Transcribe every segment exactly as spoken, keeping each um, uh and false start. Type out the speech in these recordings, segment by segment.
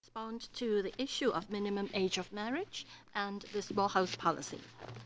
Respond to the issue of minimum age of marriage and the small house policy.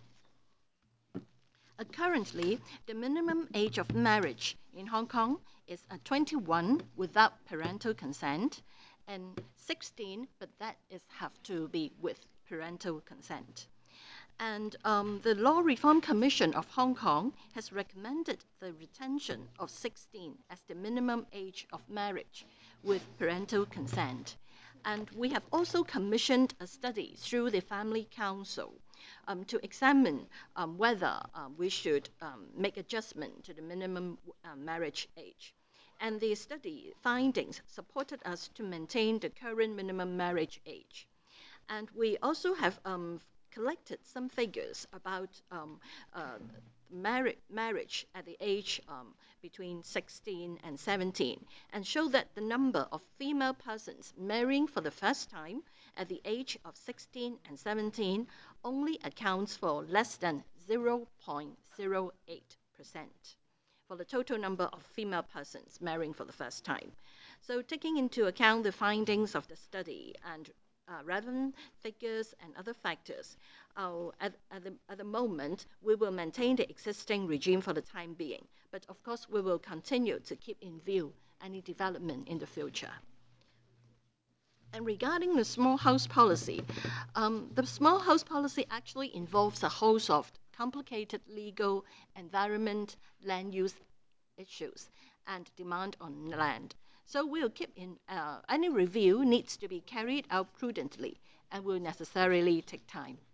Uh, currently, the minimum age of marriage in Hong Kong is uh, twenty-one without parental consent and sixteen, but that is have to be with parental consent. And um, the Law Reform Commission of Hong Kong has recommended the retention of sixteen as the minimum age of marriage with parental consent. And we have also commissioned a study through the Family Council um, to examine um, whether um, we should um, make adjustment to the minimum uh, marriage age. And the study findings supported us to maintain the current minimum marriage age. And we also have um, collected some figures about um, uh, marri- marriage at the age um, between sixteen and seventeen, and show that the number of female persons marrying for the first time at the age of sixteen and seventeen only accounts for less than zero point zero eight percent for the total number of female persons marrying for the first time. So, taking into account the findings of the study and uh, relevant figures and other factors, uh, at, at, the, at the moment, we will maintain the existing regime for the time being. But of course, we will continue to keep in view any development in the future. And regarding the small house policy, um, the small house policy actually involves a host of complicated legal, environment, land use issues, and demand on land. So we'll keep in uh, any review needs to be carried out prudently and will necessarily take time.